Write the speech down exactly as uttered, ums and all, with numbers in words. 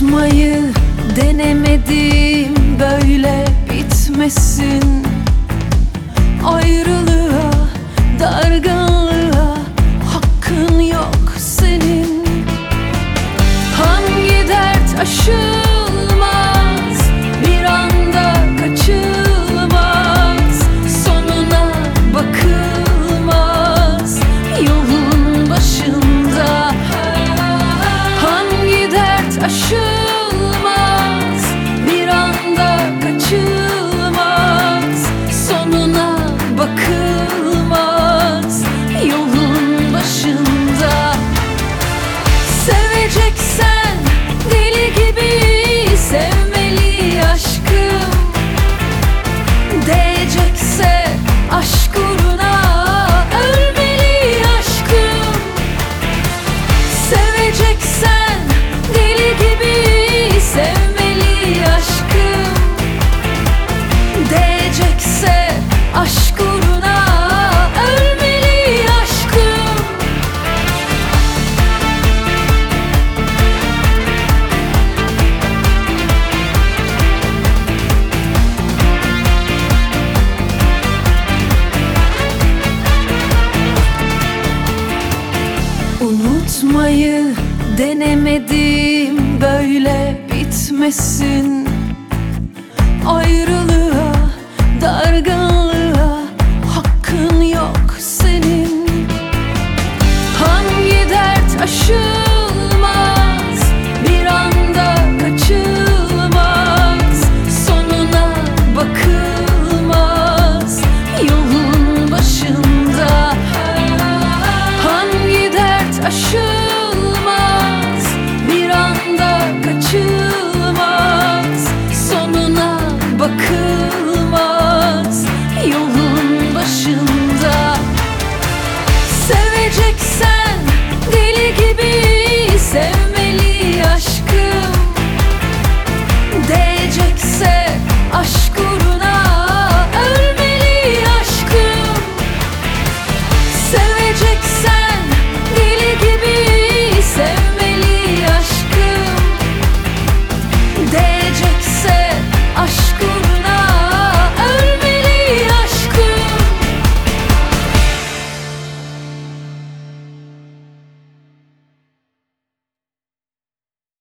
Unutmayı denemedim, böyle bitmesin. Ayrılığa, dargınlığa hakkın yok senin. Hangi dert aşılmaz, bir anda kaçılmaz, sonuna bakılmaz yolun başında. Hangi dert aşılmaz, bir anda kaçılmaz, sonuna bakılmaz yolun başında. Seveceksen deli gibi sevmeli aşkım, değecekse aşk uğruna ölmeli aşkım. Seveceksen deli gibi sevmeli aşkım, değecekse aşk uğruna ölmeli aşkım. Unutmayı denemedim, böyle bitmesin. Ayrılığa, dargın